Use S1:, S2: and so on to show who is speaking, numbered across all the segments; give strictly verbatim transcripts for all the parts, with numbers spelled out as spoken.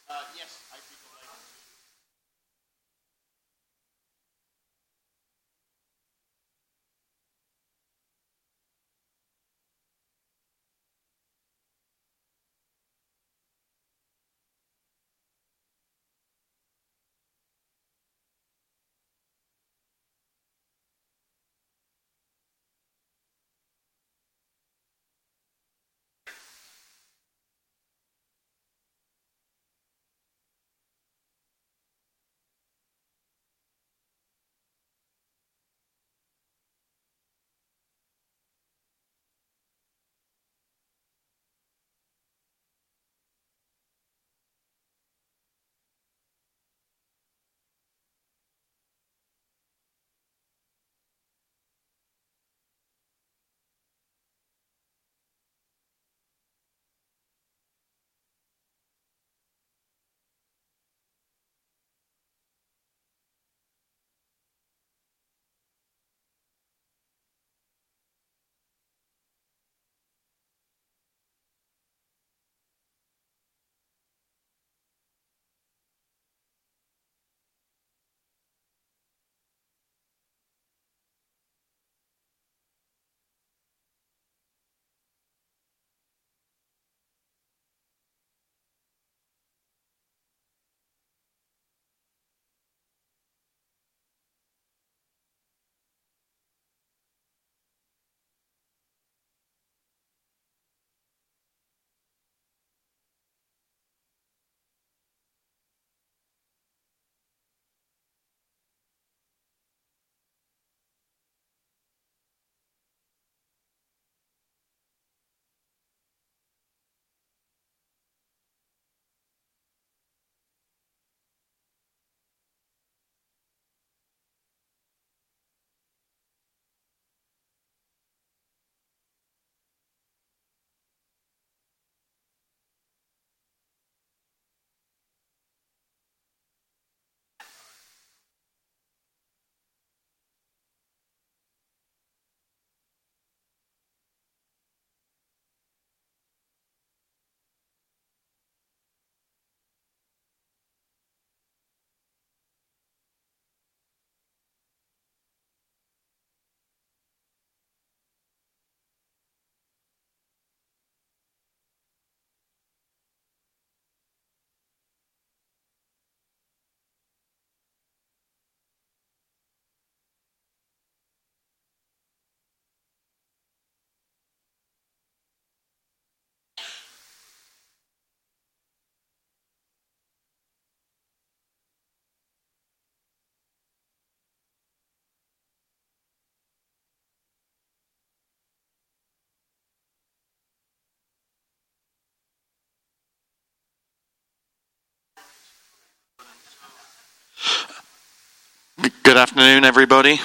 S1: Good afternoon, everybody.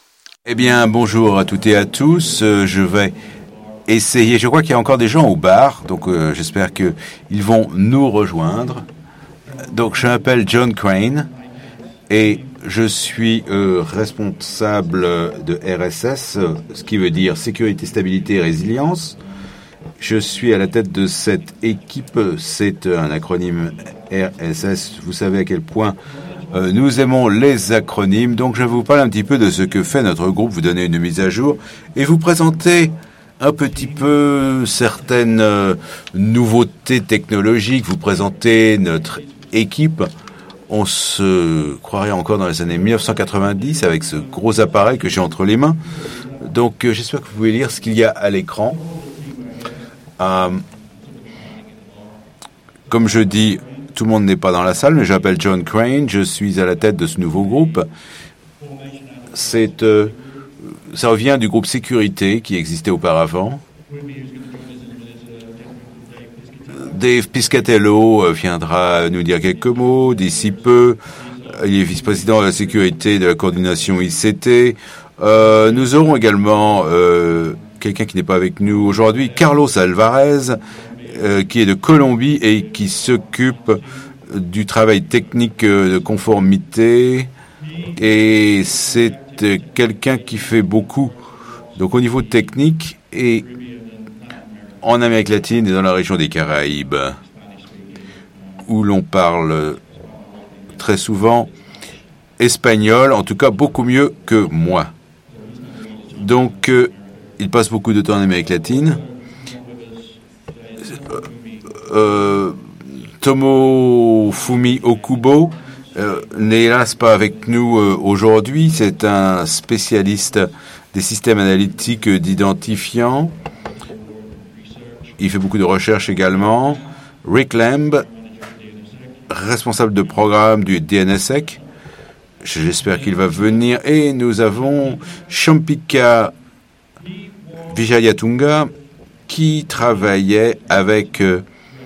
S2: Eh bien, bonjour à toutes et à tous. Euh, je vais essayer. Je crois qu'il y a encore des gens au bar, donc euh, j'espère qu'ils vont nous rejoindre. Donc, je m'appelle John Crane et je suis euh, responsable de R S S, ce qui veut dire Sécurité, Stabilité et Résilience. Je suis à la tête de cette équipe. C'est un acronyme R S S. Vous savez à quel point euh, nous aimons les acronymes. Donc, je vais vous parler un petit peu de ce que fait notre groupe, vous donner une mise à jour et vous présenter un petit peu certaines euh, nouveautés technologiques, vous présenter notre équipe. On se croirait encore dans les années mille neuf cent quatre-vingt-dix avec ce gros appareil que j'ai entre les mains. Donc, euh, j'espère que vous pouvez lire ce qu'il y a à l'écran. Euh, comme je dis, tout le monde n'est pas dans la salle, mais je m'appelle John Crane, je suis à la tête de ce nouveau groupe. C'est, euh, ça revient du groupe Sécurité qui existait auparavant. Dave Piscatello viendra nous dire quelques mots d'ici peu. Il est vice-président de la sécurité de la coordination I C T. Euh, nous aurons également euh, quelqu'un qui n'est pas avec nous aujourd'hui, Carlos Alvarez, euh, qui est de Colombie et qui s'occupe du travail technique de conformité. Et c'est euh, quelqu'un qui fait beaucoup, donc au niveau technique et en Amérique latine et dans la région des Caraïbes. où l'on parle très souvent espagnol, en tout cas beaucoup mieux que moi. Donc, euh, il passe beaucoup de temps en Amérique latine. Euh, Tomofumi Okubo euh, n'est hélas pas avec nous euh, aujourd'hui. C'est un spécialiste des systèmes analytiques d'identifiants. Il fait beaucoup de recherches également. Rick Lamb, responsable de programme du D N S E C. J'espère qu'il va venir. Et nous avons Champika Vijayatunga qui travaillait avec euh,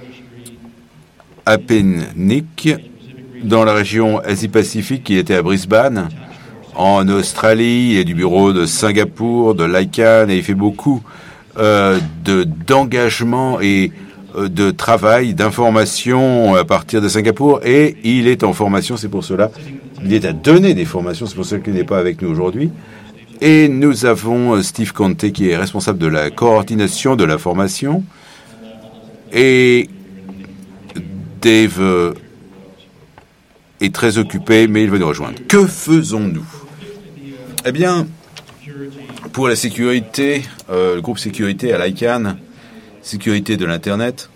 S2: Apenik dans la région Asie-Pacifique. Il était à Brisbane, en Australie. Il est du bureau de Singapour, de l'ICANN, et il fait beaucoup euh, de, d'engagement et euh, de travail, d'information à partir de Singapour. Et il est en formation, c'est pour cela. Il est à donner des formations, c'est pour cela qu'il n'est pas avec nous aujourd'hui. Et nous avons Steve Conte qui est responsable de la coordination de la formation. Et Dave est très occupé, mais il veut nous rejoindre. Que faisons-nous? Eh bien, pour la sécurité, euh, le groupe sécurité à l'ICANN, sécurité de l'Internet.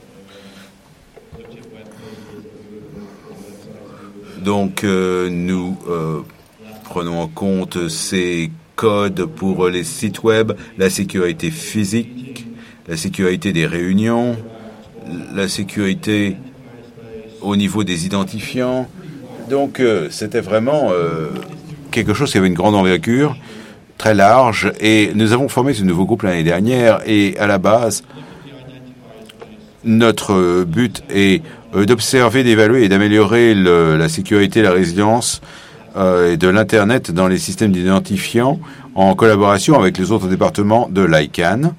S2: Donc, euh, nous euh, prenons en compte ces codes pour les sites web, la sécurité physique, la sécurité des réunions, la sécurité au niveau des identifiants. Donc, euh, c'était vraiment euh, quelque chose qui avait une grande envergure, très large. Et nous avons formé ce nouveau groupe l'année dernière. Et à la base, notre but est euh, d'observer, d'évaluer et d'améliorer le, la sécurité, la résilience euh, de l'Internet dans les systèmes d'identifiants en collaboration avec les autres départements de l'ICANN.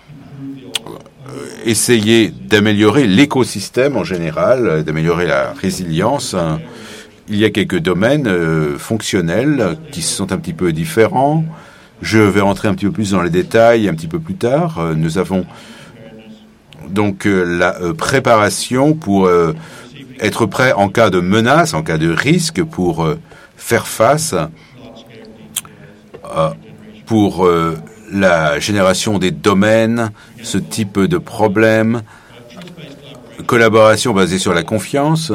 S2: Essayer d'améliorer l'écosystème en général, d'améliorer la résilience. Il y a quelques domaines euh, fonctionnels qui sont un petit peu différents. Je vais rentrer un petit peu plus dans les détails un petit peu plus tard. Euh, nous avons donc euh, la euh, préparation pour euh, être prêt en cas de menace, en cas de risque, pour euh, faire face, euh, pour euh, la génération des domaines, ce type de problème, collaboration basée sur la confiance,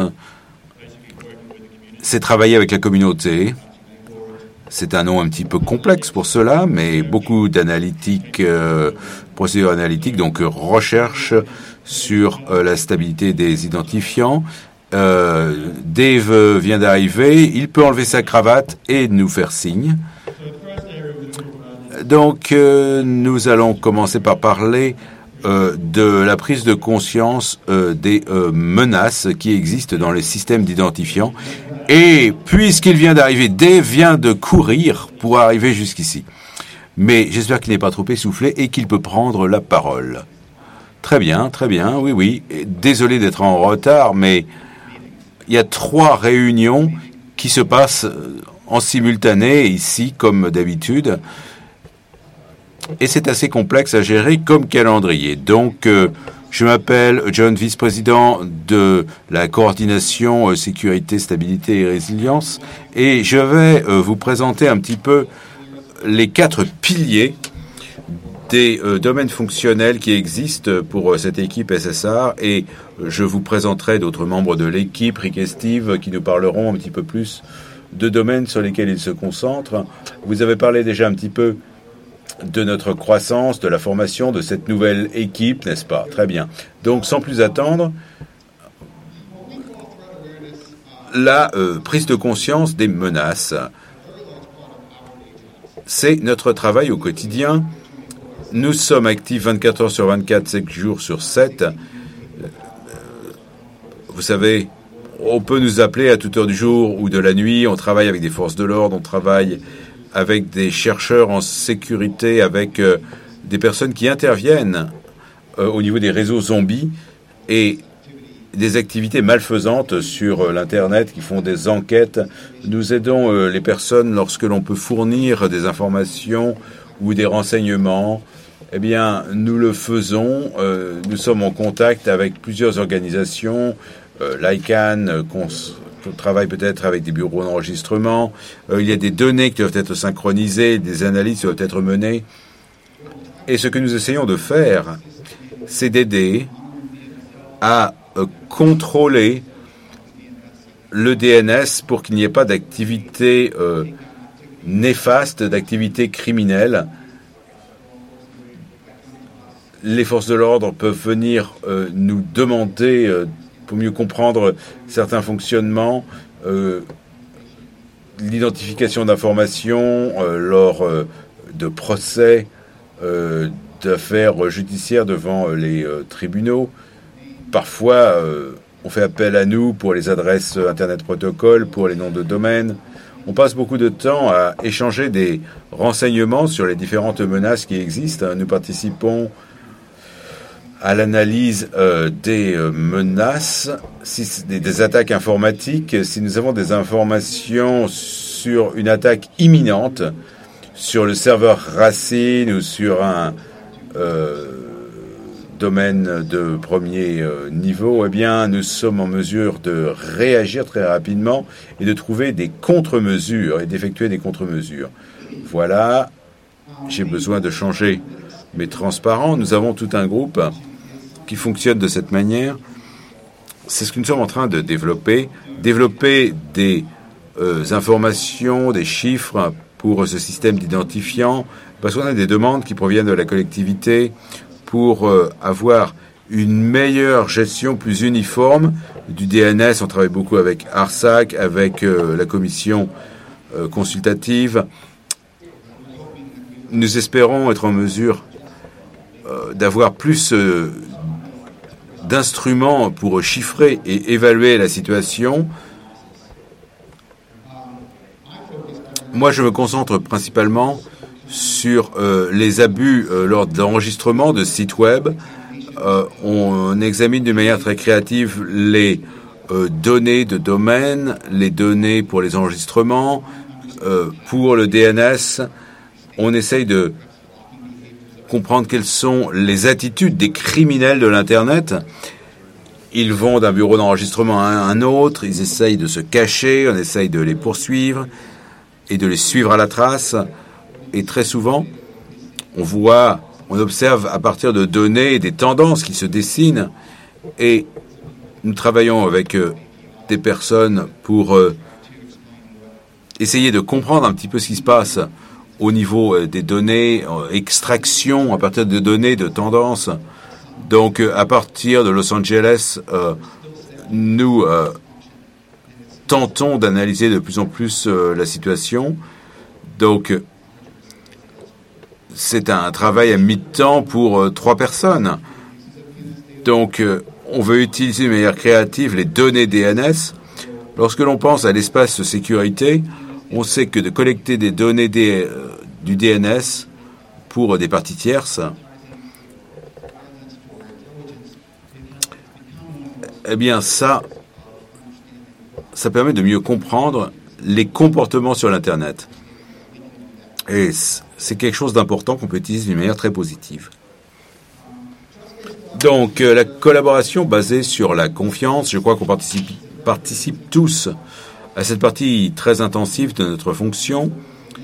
S2: c'est travailler avec la communauté. C'est un nom un petit peu complexe pour cela, mais beaucoup d'analytiques, euh, procédures analytiques, donc euh, recherche sur euh, la stabilité des identifiants. Euh, Dave vient d'arriver, il peut enlever sa cravate et nous faire signe. Donc, euh, nous allons commencer par parler euh, de la prise de conscience euh, des euh, menaces qui existent dans les systèmes d'identifiants. Et puisqu'il vient d'arriver, Dave vient de courir pour arriver jusqu'ici. Mais j'espère qu'il n'est pas trop essoufflé et qu'il peut prendre la parole. Très bien, très bien, oui, oui. Désolé d'être en retard, mais il y a trois réunions qui se passent en simultané ici, comme d'habitude. Et c'est assez complexe à gérer comme calendrier. Donc, euh, je m'appelle John, vice-président de la coordination euh, sécurité, stabilité et résilience. Et je vais euh, vous présenter un petit peu les quatre piliers des euh, domaines fonctionnels qui existent pour euh, cette équipe S S R. Et je vous présenterai d'autres membres de l'équipe, Rick et Steve, qui nous parleront un petit peu plus de domaines sur lesquels ils se concentrent. Vous avez parlé déjà un petit peu de notre croissance, de la formation de cette nouvelle équipe, n'est-ce pas? Très bien. Donc, sans plus attendre, la euh, prise de conscience des menaces. C'est notre travail au quotidien. Nous sommes actifs vingt-quatre heures sur vingt-quatre, sept jours sur sept. Vous savez, on peut nous appeler à toute heure du jour ou de la nuit. On travaille avec des forces de l'ordre, on travaille avec des chercheurs en sécurité, avec euh, des personnes qui interviennent euh, au niveau des réseaux zombies et des activités malfaisantes sur euh, l'Internet qui font des enquêtes. Nous aidons euh, les personnes lorsque l'on peut fournir des informations ou des renseignements. Eh bien, nous le faisons. Euh, nous sommes en contact avec plusieurs organisations, euh, l'ICANN, euh, qu'on on travaille peut-être avec des bureaux d'enregistrement. Euh, il y a des données qui doivent être synchronisées, des analyses qui doivent être menées. Et ce que nous essayons de faire, c'est d'aider à euh, contrôler le D N S pour qu'il n'y ait pas d'activité euh, néfaste, d'activité criminelle. Les forces de l'ordre peuvent venir euh, nous demander, euh, pour mieux comprendre certains fonctionnements, euh, l'identification d'informations euh, lors euh, de procès, euh, d'affaires judiciaires devant euh, les euh, tribunaux. Parfois, euh, on fait appel à nous pour les adresses Internet Protocol, pour les noms de domaine. On passe beaucoup de temps à échanger des renseignements sur les différentes menaces qui existent. Nous participons à l'analyse euh, des euh, menaces, si des, des attaques informatiques. Si nous avons des informations sur une attaque imminente, sur le serveur Racine ou sur un euh, domaine de premier euh, niveau, eh bien, nous sommes en mesure de réagir très rapidement et de trouver des contre-mesures et d'effectuer des contre-mesures. Voilà, j'ai besoin de changer mes transparents. Nous avons tout un groupe qui fonctionne de cette manière. C'est ce que nous sommes en train de développer. Développer des euh, informations, des chiffres pour ce système d'identifiant, parce qu'on a des demandes qui proviennent de la collectivité pour euh, avoir une meilleure gestion plus uniforme du D N S. On travaille beaucoup avec ARSAC, avec euh, la commission euh, consultative. Nous espérons être en mesure euh, d'avoir plus euh, d'instruments pour chiffrer et évaluer la situation. Moi, je me concentre principalement sur euh, les abus euh, lors d'enregistrement de sites web. Euh, on, on examine d'une manière très créative les euh, données de domaine, les données pour les enregistrements, euh, pour le D N S. On essaye de comprendre quelles sont les attitudes des criminels de l'Internet. Ils vont d'un bureau d'enregistrement à un autre, ils essayent de se cacher, on essaye de les poursuivre et de les suivre à la trace. Et très souvent, on voit, on observe à partir de données des tendances qui se dessinent. Et nous travaillons avec euh, des personnes pour euh, essayer de comprendre un petit peu ce qui se passe au niveau euh, des données, euh, extraction à partir de données de tendances. Donc, euh, à partir de Los Angeles, euh, nous euh, tentons d'analyser de plus en plus euh, la situation. Donc, c'est un travail à mi-temps pour euh, trois personnes. Donc, euh, on veut utiliser de manière créative les données D N S. Lorsque l'on pense à l'espace sécurité, on sait que de collecter des données des, euh, du D N S pour euh, des parties tierces, eh bien, ça, ça permet de mieux comprendre les comportements sur l'Internet. Et c'est quelque chose d'important qu'on peut utiliser d'une manière très positive. Donc, euh, la collaboration basée sur la confiance, je crois qu'on participe, participe tous à cette partie très intensive de notre fonction.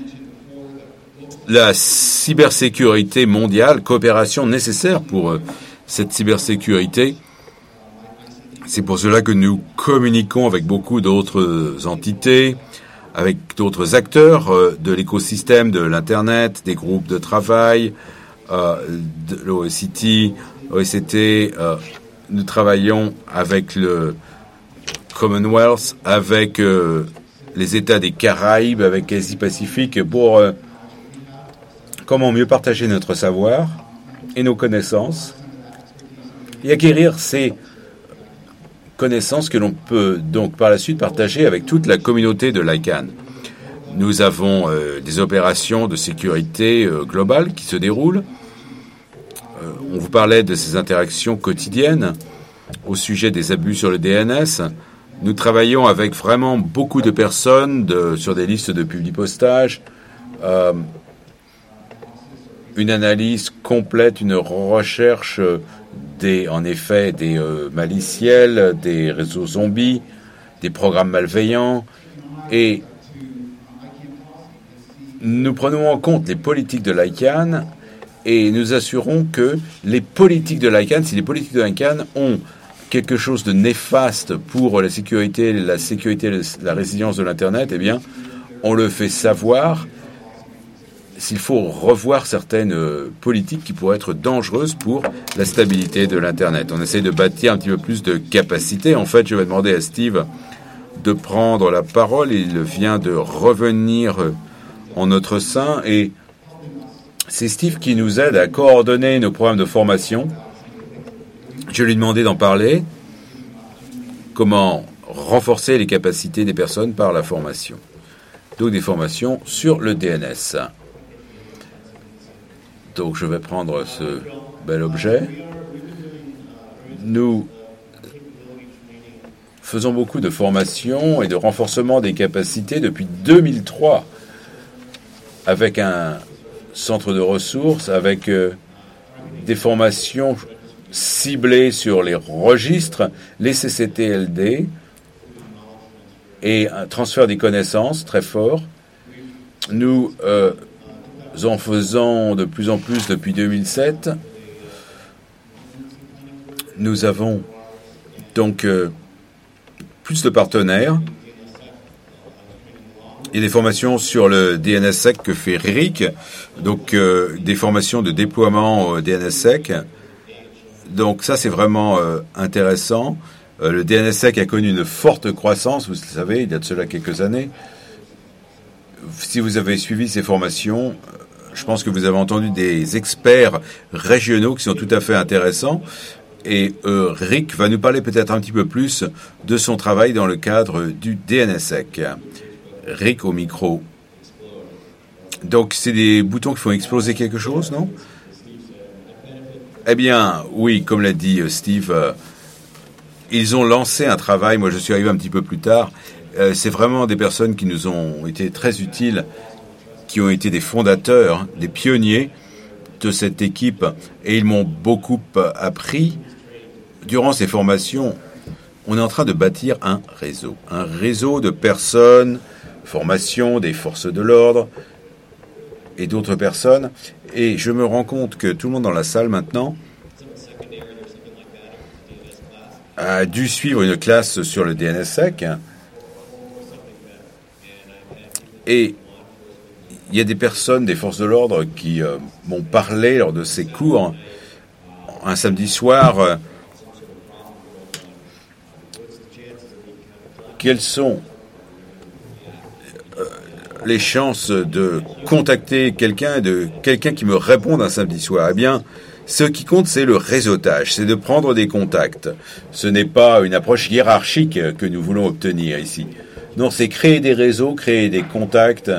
S2: La cybersécurité mondiale, coopération nécessaire pour euh, cette cybersécurité. C'est pour cela que nous communiquons avec beaucoup d'autres entités, avec d'autres acteurs euh, de l'écosystème de l'Internet, des groupes de travail, euh, de l'O S C T, O S C T. Euh, nous travaillons avec le Commonwealth, avec euh, les États des Caraïbes, avec Asie-Pacifique, pour euh, comment mieux partager notre savoir et nos connaissances et acquérir ces connaissances que l'on peut donc par la suite partager avec toute la communauté de l'ICANN. Nous avons euh, des opérations de sécurité euh, globale qui se déroulent. Euh, on vous parlait de ces interactions quotidiennes au sujet des abus sur le D N S. Nous travaillons avec vraiment beaucoup de personnes de, sur des listes de publipostage. Euh, une analyse complète, une recherche des, en effet des euh, maliciels, des réseaux zombies, des programmes malveillants, et nous prenons en compte les politiques de l'ICANN et nous assurons que les politiques de l'ICANN, si les politiques de l'ICANN ont quelque chose de néfaste pour la sécurité, la sécurité, la résilience de l'Internet, eh bien, on le fait savoir. S'il faut revoir certaines politiques qui pourraient être dangereuses pour la stabilité de l'Internet. On essaie de bâtir un petit peu plus de capacité. En fait, je vais demander à Steve de prendre la parole. Il vient de revenir en notre sein et c'est Steve qui nous aide à coordonner nos programmes de formation. Je lui ai demandé d'en parler. Comment renforcer les capacités des personnes par la formation. Donc des formations sur le D N S. Donc je vais prendre ce bel objet. Nous faisons beaucoup de formations et de renforcement des capacités depuis deux mille trois avec un centre de ressources, avec euh, des formations ciblées sur les registres, les C C T L D et un transfert des connaissances très fort. Nous euh, en faisons de plus en plus depuis deux mille sept. Nous avons donc euh, plus de partenaires et des formations sur le D N S S E C que fait Rick, donc euh, des formations de déploiement au D N S S E C. Donc ça c'est vraiment euh, intéressant. Euh, le D N S S E C a connu une forte croissance, vous le savez, il y a de cela quelques années. Si vous avez suivi ces formations, je pense que vous avez entendu des experts régionaux qui sont tout à fait intéressants. Et euh, Rick va nous parler peut-être un petit peu plus de son travail dans le cadre du D N S S E C. Rick au micro. Donc, c'est des boutons qui font exploser quelque chose, non? Eh bien, oui, comme l'a dit Steve, euh, ils ont lancé un travail. Moi, je suis arrivé un petit peu plus tard. Euh, c'est vraiment des personnes qui nous ont été très utiles, qui ont été des fondateurs, des pionniers de cette équipe, et ils m'ont beaucoup appris. Durant ces formations, on est en train de bâtir un réseau, un réseau de personnes, formation des forces de l'ordre et d'autres personnes. Et je me rends compte que tout le monde dans la salle maintenant a dû suivre une classe sur le D N S S E C. Et il y a des personnes des forces de l'ordre qui euh, m'ont parlé lors de ces cours un samedi soir. Euh, quelles sont euh, les chances de contacter quelqu'un, de quelqu'un qui me réponde un samedi soir? Eh bien, ce qui compte, c'est le réseautage, c'est de prendre des contacts. Ce n'est pas une approche hiérarchique que nous voulons obtenir ici. Non, c'est créer des réseaux, créer des contacts.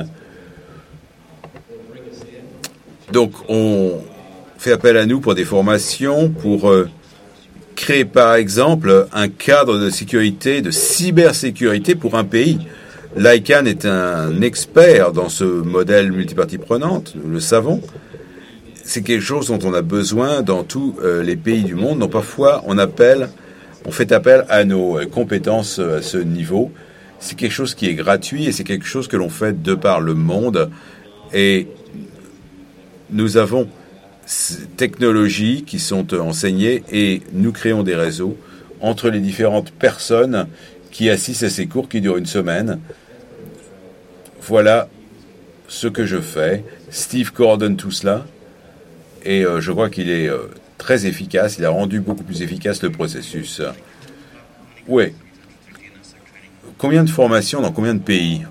S2: Donc, on fait appel à nous pour des formations, pour euh, créer, par exemple, un cadre de sécurité, de cybersécurité pour un pays. L'ICANN est un expert dans ce modèle multipartie prenante, nous le savons. C'est quelque chose dont on a besoin dans tous euh, les pays du monde. Donc, parfois, on appelle, on fait appel à nos euh, compétences euh, à ce niveau. C'est quelque chose qui est gratuit et c'est quelque chose que l'on fait de par le monde. Et nous avons ces technologies qui sont enseignées et nous créons des réseaux entre les différentes personnes qui assistent à ces cours qui durent une semaine. Voilà ce que je fais. Steve coordonne tout cela et euh, je crois qu'il est euh, très efficace. Il a rendu beaucoup plus efficace le processus. Oui. Combien de formations dans combien de pays?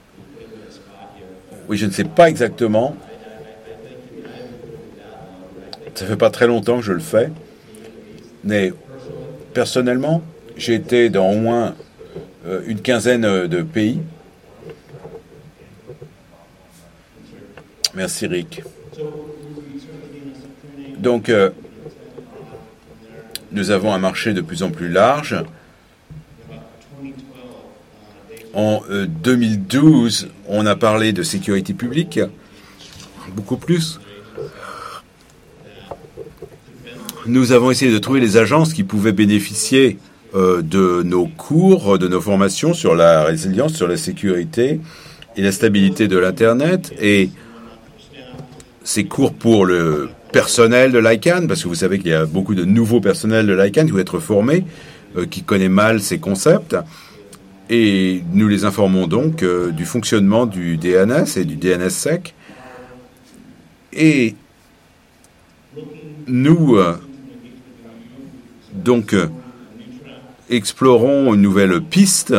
S2: Oui, je ne sais pas exactement. Ça fait pas très longtemps que je le fais. Mais personnellement, j'ai été dans au moins euh, une quinzaine de pays. Merci Rick. Donc, euh, nous avons un marché de plus en plus large. En euh, deux mille douze, on a parlé de sécurité publique, beaucoup plus. nous avons essayé de trouver les agences qui pouvaient bénéficier euh, de nos cours, de nos formations sur la résilience, sur la sécurité et la stabilité de l'Internet. Et ces cours pour le personnel de l'ICANN, parce que vous savez qu'il y a beaucoup de nouveaux personnels de l'ICANN qui doivent être formés, euh, qui connaissent mal ces concepts. Et nous les informons donc euh, du fonctionnement du D N S et du D N S S E C. Et nous, euh, donc, euh, explorons une nouvelle piste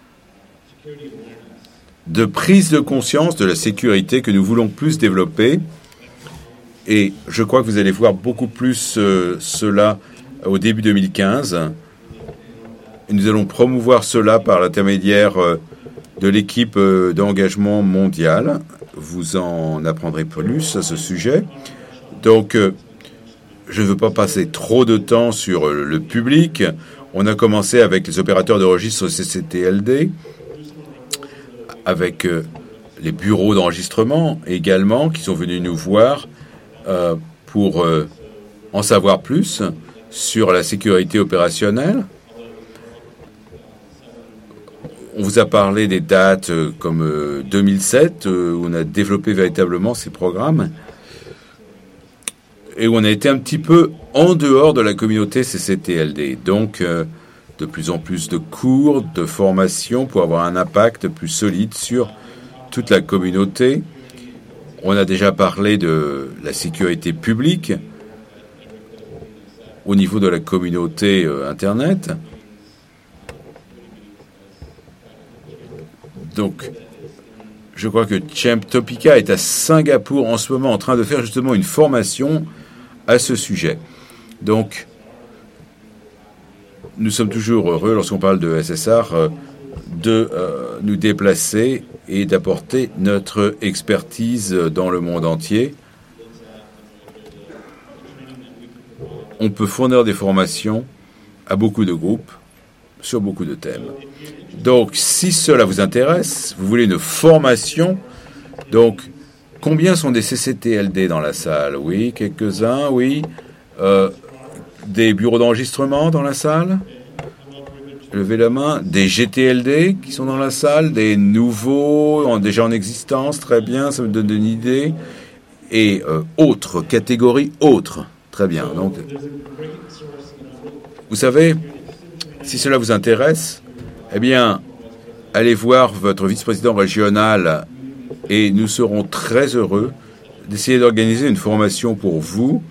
S2: de prise de conscience de la sécurité que nous voulons plus développer. Et je crois que vous allez voir beaucoup plus euh, cela au début deux mille quinze. Et nous allons promouvoir cela par l'intermédiaire euh, de l'équipe euh, d'engagement mondial. Vous en apprendrez plus à ce sujet. Donc, euh, je ne veux pas passer trop de temps sur euh, le public. On a commencé avec les opérateurs de registre C C T L D, avec euh, les bureaux d'enregistrement également, qui sont venus nous voir euh, pour euh, en savoir plus sur la sécurité opérationnelle. On vous a parlé des dates euh, comme euh, deux mille sept, euh, où on a développé véritablement ces programmes, et où on a été un petit peu en dehors de la communauté C C T L D. Donc, euh, de plus en plus de cours, de formations pour avoir un impact plus solide sur toute la communauté. On a déjà parlé de la sécurité publique au niveau de la communauté euh, Internet. Donc, je crois que Champ Topica est à Singapour en ce moment en train de faire justement une formation à ce sujet. Donc, nous sommes toujours heureux, lorsqu'on parle de S S R, de euh, nous déplacer et d'apporter notre expertise dans le monde entier. On peut fournir des formations à beaucoup de groupes sur beaucoup de thèmes. Donc, si cela vous intéresse, vous voulez une formation, donc, combien sont des C C T L D dans la salle? Oui, quelques-uns, oui. Euh, des bureaux d'enregistrement dans la salle? Levez la main. Des G T L D qui sont dans la salle? Des nouveaux, déjà en existence? Très bien, ça me donne une idée. Et euh, autres, catégorie autres. Très bien. Donc, vous savez, si cela vous intéresse, eh bien, allez voir votre vice-président régional et nous serons très heureux d'essayer d'organiser une formation pour vous.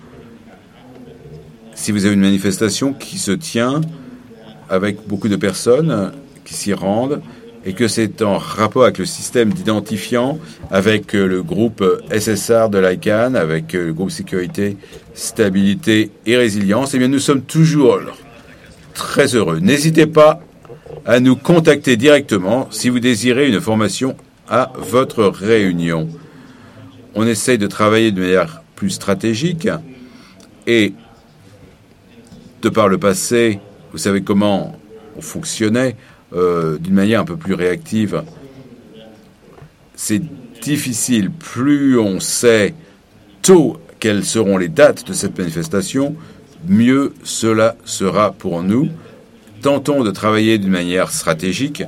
S2: Si vous avez une manifestation qui se tient avec beaucoup de personnes qui s'y rendent et que c'est en rapport avec le système d'identifiant, avec le groupe S S R de l'ICANN, avec le groupe Sécurité, Stabilité et Résilience, eh bien, nous sommes toujours très heureux. N'hésitez pas à nous contacter directement si vous désirez une formation à votre réunion. On essaye de travailler de manière plus stratégique et de par le passé, vous savez comment on fonctionnait euh, d'une manière un peu plus réactive. C'est difficile. Plus on sait tôt quelles seront les dates de cette manifestation, mieux cela sera pour nous. Tentons de travailler d'une manière stratégique.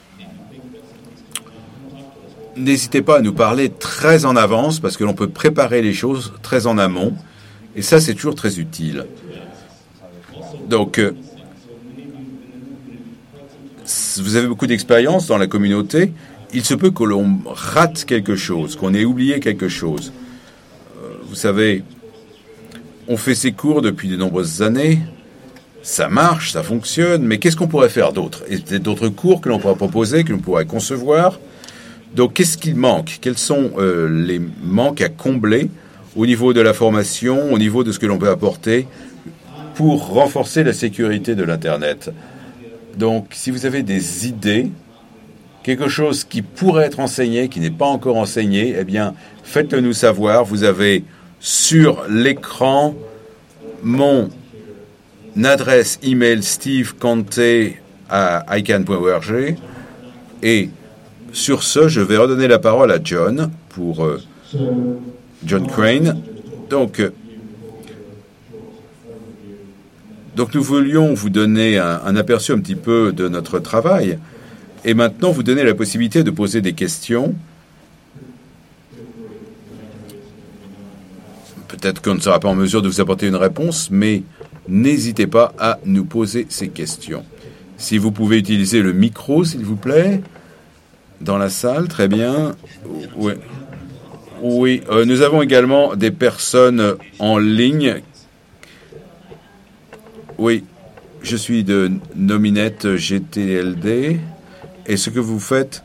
S2: N'hésitez pas à nous parler très en avance parce que l'on peut préparer les choses très en amont. Et ça, c'est toujours très utile. Donc, euh, vous avez beaucoup d'expérience dans la communauté. Il se peut que l'on rate quelque chose, qu'on ait oublié quelque chose. Euh, vous savez, on fait ces cours depuis de nombreuses années. Ça marche, ça fonctionne, mais qu'est-ce qu'on pourrait faire d'autre? Et peut-être d'autres cours que l'on pourrait proposer, que l'on pourrait concevoir. Donc, qu'est-ce qu'il manque? Quels sont euh, les manques à combler au niveau de la formation, au niveau de ce que l'on peut apporter pour renforcer la sécurité de l'Internet? Donc, si vous avez des idées, quelque chose qui pourrait être enseigné, qui n'est pas encore enseigné, eh bien, faites-le nous savoir. Vous avez sur l'écran mon adresse email steve kanté à icann point org. Et sur ce, je vais redonner la parole à John pour euh, John Crane. Donc, euh, Donc nous voulions vous donner un, un aperçu un petit peu de notre travail et maintenant vous donner la possibilité de poser des questions. Peut-être qu'on ne sera pas en mesure de vous apporter une réponse, mais n'hésitez pas à nous poser ces questions. Si vous pouvez utiliser le micro, s'il vous plaît, dans la salle, très bien. Oui, oui. Euh, nous avons également des personnes en ligne. Oui, je suis de Nominette G T L D. Et ce que vous faites,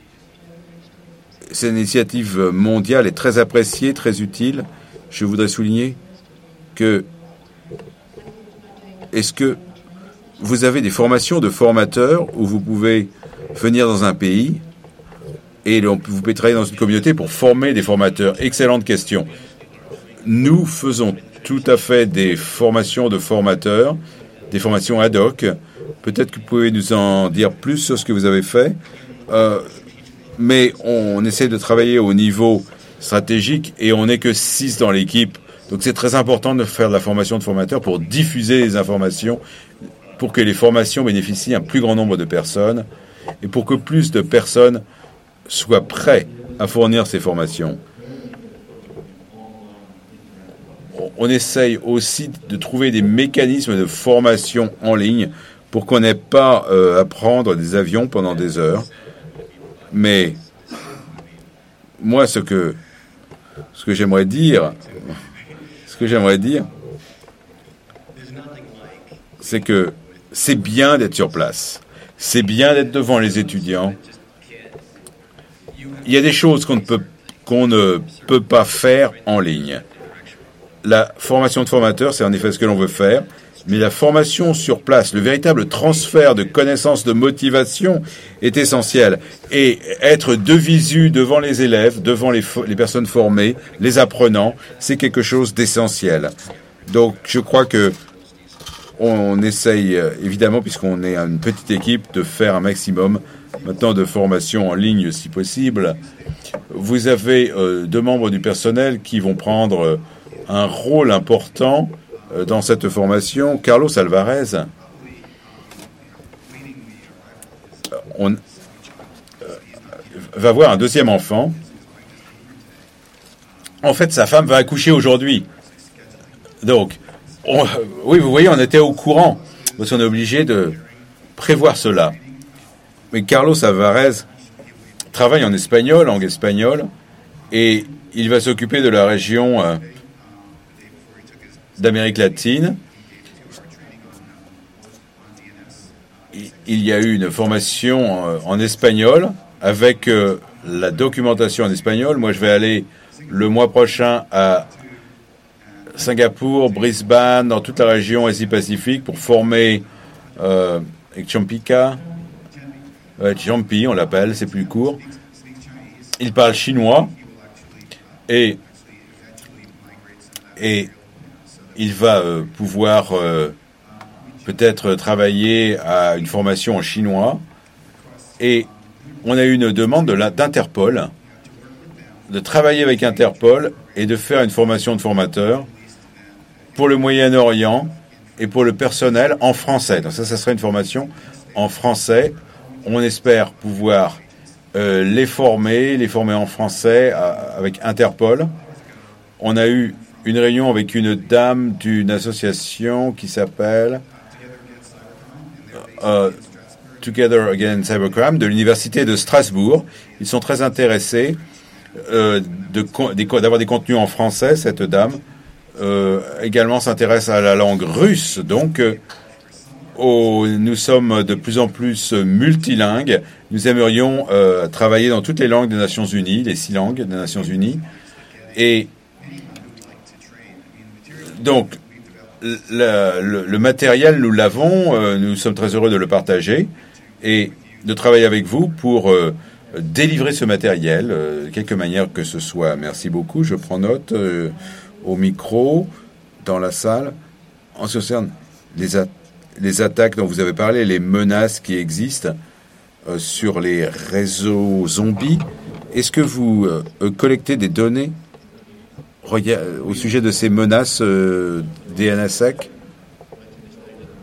S2: cette initiative mondiale est très appréciée, très utile. Je voudrais souligner que est-ce que vous avez des formations de formateurs où vous pouvez venir dans un pays et vous pouvez travailler dans une communauté pour former des formateurs? Excellente question. Nous faisons tout à fait des formations de formateurs, des formations ad hoc. Peut-être que vous pouvez nous en dire plus sur ce que vous avez fait. Euh, mais on essaie de travailler au niveau stratégique et on n'est que six dans l'équipe. Donc c'est très important de faire de la formation de formateurs pour diffuser les informations, pour que les formations bénéficient à un plus grand nombre de personnes et pour que plus de personnes soient prêtes à fournir ces formations. On essaye aussi de trouver des mécanismes de formation en ligne pour qu'on n'ait pas euh, à prendre des avions pendant des heures. Mais moi, ce que ce que j'aimerais dire, ce que j'aimerais dire, c'est que c'est bien d'être sur place. C'est bien d'être devant les étudiants. Il y a des choses qu'on ne peut, qu'on ne peut pas faire en ligne. La formation de formateur, c'est en effet ce que l'on veut faire, mais la formation sur place, le véritable transfert de connaissances, de motivation est essentiel. Et être de visu devant les élèves, devant les, les personnes formées, les apprenants, c'est quelque chose d'essentiel. Donc, je crois que on essaye, évidemment, puisqu'on est une petite équipe, de faire un maximum maintenant de formation en ligne si possible. Vous avez euh, deux membres du personnel qui vont prendre euh, un rôle important euh, dans cette formation. Carlos Alvarez, on euh, va avoir un deuxième enfant. En fait, sa femme va accoucher aujourd'hui. Donc, on, oui, vous voyez, on était au courant, parce qu'on est obligé de prévoir cela. Mais Carlos Alvarez travaille en espagnol, langue espagnole, et il va s'occuper de la région euh, d'Amérique latine. Il y a eu une formation euh, en espagnol avec euh, la documentation en espagnol. Moi, je vais aller le mois prochain à Singapour, Brisbane, dans toute la région Asie-Pacifique pour former euh, Champika, euh, Champi, on l'appelle, c'est plus court. Il parle chinois et, et il va euh, pouvoir euh, peut-être travailler à une formation en chinois. Et on a eu une demande de la, d'Interpol de travailler avec Interpol et de faire une formation de formateurs pour le Moyen-Orient et pour le personnel en français. Donc ça, ça serait une formation en français. On espère pouvoir euh, les former, les former en français à, avec Interpol. On a eu une réunion avec une dame d'une association qui s'appelle euh, Together Against Cybercrime de l'université de Strasbourg. Ils sont très intéressés euh, de, d'avoir des contenus en français, cette dame. Euh, également s'intéresse à la langue russe, donc euh, au, nous sommes de plus en plus multilingues. Nous aimerions euh, travailler dans toutes les langues des Nations Unies, les six langues des Nations Unies. Et donc, le, le, le matériel, nous l'avons, euh, nous sommes très heureux de le partager et de travailler avec vous pour euh, délivrer ce matériel, euh, de quelque manière que ce soit. Merci beaucoup, je prends note. Euh, au micro, dans la salle, en ce qui concerne les, a- les attaques dont vous avez parlé, les menaces qui existent euh, sur les réseaux zombies. Est-ce que vous euh, collectez des données au sujet de ces menaces euh, des N S A C?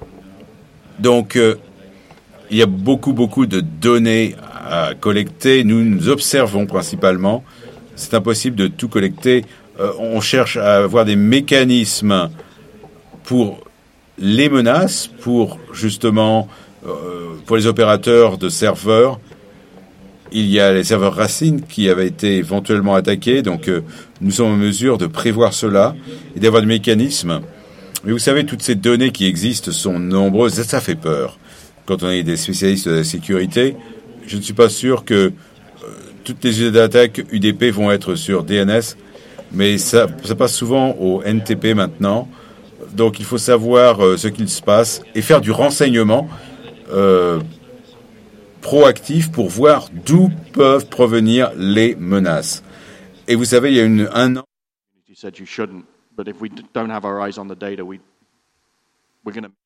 S2: Donc, euh, il y a beaucoup, beaucoup de données à collecter. Nous, nous observons principalement. C'est impossible de tout collecter. Euh, on cherche à avoir des mécanismes pour les menaces, pour justement, euh, pour les opérateurs de serveurs. Il y a les serveurs racines qui avaient été éventuellement attaqués. Donc, euh, nous sommes en mesure de prévoir cela et d'avoir des mécanismes. Mais vous savez, toutes ces données qui existent sont nombreuses. Ça, ça fait peur. Quand on est des spécialistes de la sécurité, je ne suis pas sûr que euh, toutes les unités d'attaque U D P vont être sur D N S, mais ça, ça passe souvent au N T P maintenant. Donc il faut savoir euh, ce qu'il se passe et faire du renseignement euh, proactif pour voir d'où peuvent provenir les menaces. Et vous savez, il y a une, un an...
S1: You said you shouldn't, but if we don't have our eyes on the data, we, we're going to...